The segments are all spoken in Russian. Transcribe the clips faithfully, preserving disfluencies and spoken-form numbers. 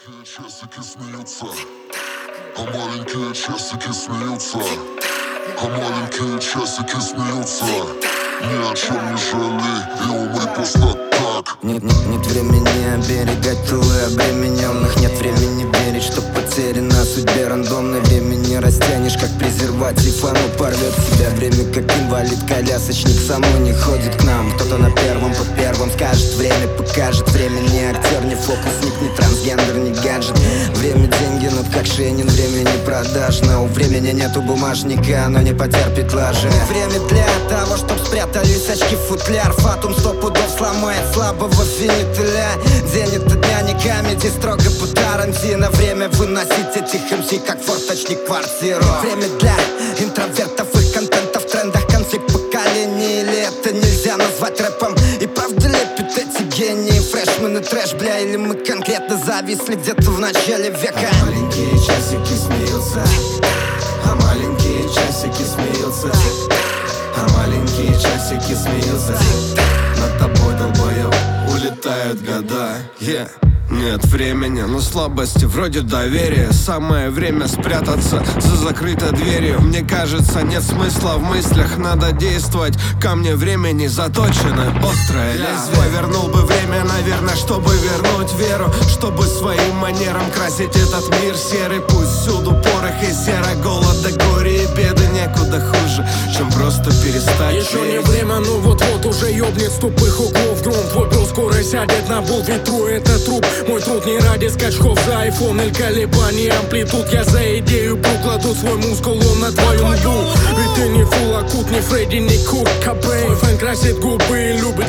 Маленькие часики смеются, а маленькие часики смеются, а маленькие часики смеются. Ни о чем не жалей и умри просто так. Нет, нет, нет времени оберегать тылы обремененных. Нет времени верить, что потеряна судьбе рандомной. Время не растянешь, как презерватив, оно порвет себя. Время как инвалид-колясочник само не ходит к нам. Кто-то на первом по первым скажет, время покажет. Время не актер, не фокусник, не трансгендер, не гаджет. Время деньги, но как Шенин, время не продажно. У времени нету бумажника, оно не потерпит лажи. Время для того, чтоб спрятались очки в футляр. Фатум сто пудов сломает слабого финителя. День это дня не камеди, строго по Тарантино. Время выносить этих эм си, как форточник квартиру. Время для интровертов, их контента в трендах. Конфликт поколений, или это нельзя назвать рэпом? И правда лепят эти гении? Фрешмены трэш, бля, или мы конкретно зависли где-то в начале века? А маленькие часики смеются, а маленькие часики смеются, а маленькие часики смеются. Над тобой, долбоёб, улетают года, yeah. Нет времени, но слабости вроде доверия. Самое время спрятаться за закрытой дверью. Мне кажется, нет смысла в мыслях, надо действовать. Ко мне времени заточено острое лезвие. Повернул бы время, наверное, чтобы вернуть веру, чтобы своим манерам красить этот мир серый. Пусть всюду порох и сера, голода, горе и беды. Некуда хуже, чем просто перестать Еще верить. не время, но вот-вот уже ёбнет с тупых углов гром. Твой пыл скоро сядет на пол ветру, это труп. Мой труд не ради скачков за айфон или колебаний амплитуд. Я за идею покладу свой мускул он на твою ногу. Ведь ты не фул акут, не Фредди, не Курт Кобейн. Твой фэн красит губы и любит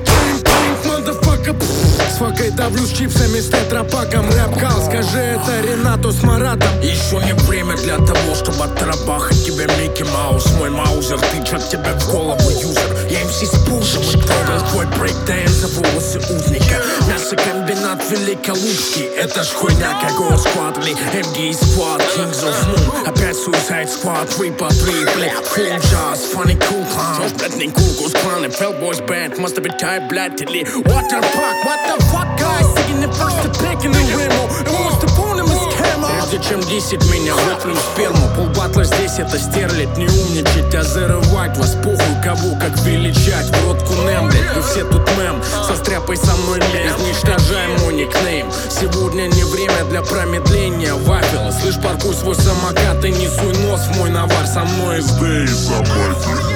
с факой давлю с чипсами с тетрапаком. Рэп-кал, скажи это Ренату с Маратом. Еще не время для того, чтобы отрабахать тебя Микки Маус. Мой маузер тычет тебе в голову, юзер. Я эм си с пушем и трогал твой брейкдэнс за волосы узника. Мясокомбинат Великолупский, это ж хуйня, как Госквадли, эм ди Squad, Kings of Moon. Опять Suicide Squad, три по три, блядь. Cool jazz, funny cool clown. Блядь, не Кулкус клан, Fell Boys Band, must have been tired, блядь, или Water Park, what the fuck, guys, singing the first to pick in the Remo. And what's the point of this camera? Прежде чем десять меня выплюнь сперму. Полбатла здесь это стерлить, не умничать, а зарывать вас. Похуй кого как величать, в рот кунем, блядь, вы все тут мем. Состряпай со мной лез, уничтожай мой никнейм. Сегодня не время для промедления вафела. Слышь, паркуй свой самокат и не суй нос в мой навар. Со мной здесь, собаки.